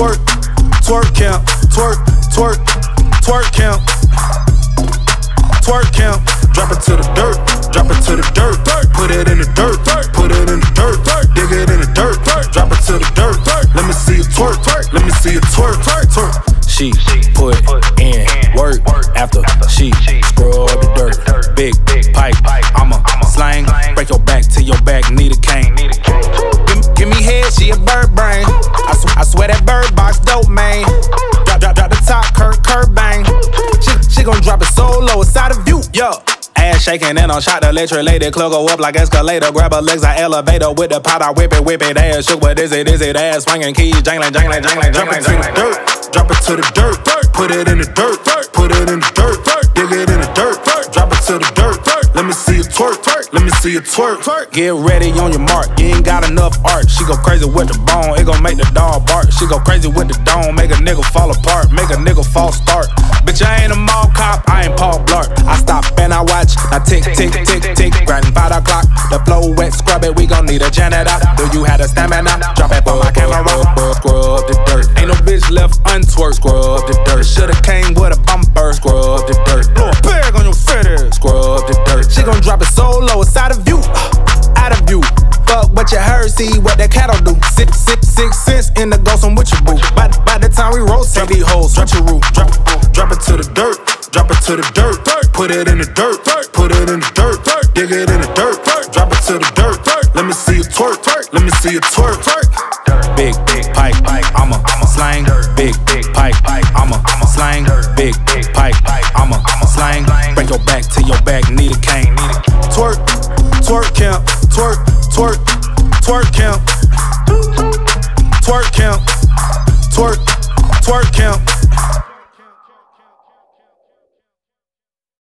twerk, twerk count, twerk, twerk, twerk count, twerk count. Drop it to the dirt, drop it to the dirt, put it in the dirt, put it in the dirt, dig it in the dirt, drop it to the dirt. Let me see you twerk, let me see you twerk, twerk. She put in work after she scrub the dirt. Big pipe, I'ma slang, break your back till your back need a cane. Give me head, she a bird brain. I swear that bird box dope, man. Drop the top, curve bang. She gon' drop it so low, it's out of view, yo. Ass shaking and on shot the electric lady. Club go up like escalator. Grab her legs like elevator. With the pot, I whip it. Ass shook, but is it ass swinging keys. Jangling. Drop it to the dirt. Drop it to the dirt. Put it in the dirt. Put it in the dirt. Dig it in the dirt. Drop it to the dirt. Let me see you twerk. Let me see you twerk. Get ready on your mark. You ain't got enough art. She go crazy with the bone. It gon' make the dog bark. She go crazy with the dome. Make a nigga fall apart. Make a nigga false start. Bitch, I ain't a mall cop. I ain't Paul Blart. I stop and I watch. Now tick, grinding 5 o'clock. The flow wet, scrub it, we gon' need a janitor. Do you have the stamina? Drop it for my camera. Scrub the dirt. Ain't no bitch left untwerk. Scrub the dirt. Shoulda came with a bumper. Scrub the dirt. Throw a bag on your fitted. Scrub the dirt. She gon' drop it so low, it's out of view. Out of view. Fuck what you heard, see what that cat'll do. 6 cents in the ghost, I'm with your boo. By the time we rotate these hoes, drop your roof. Drop it to the dirt. Drop it to the dirt. Put it in the dirt. Put it in the dirt. Dig it in the dirt. Drop it to the dirt. Let me see you twerk. Let me see you twerk. Big pipe, I'ma slang. Big pipe, I'ma slang. Big pipe, I'ma slang. Break your back till your back need a cane. Twerk count. Twerk count. Twerk count. Twerk count.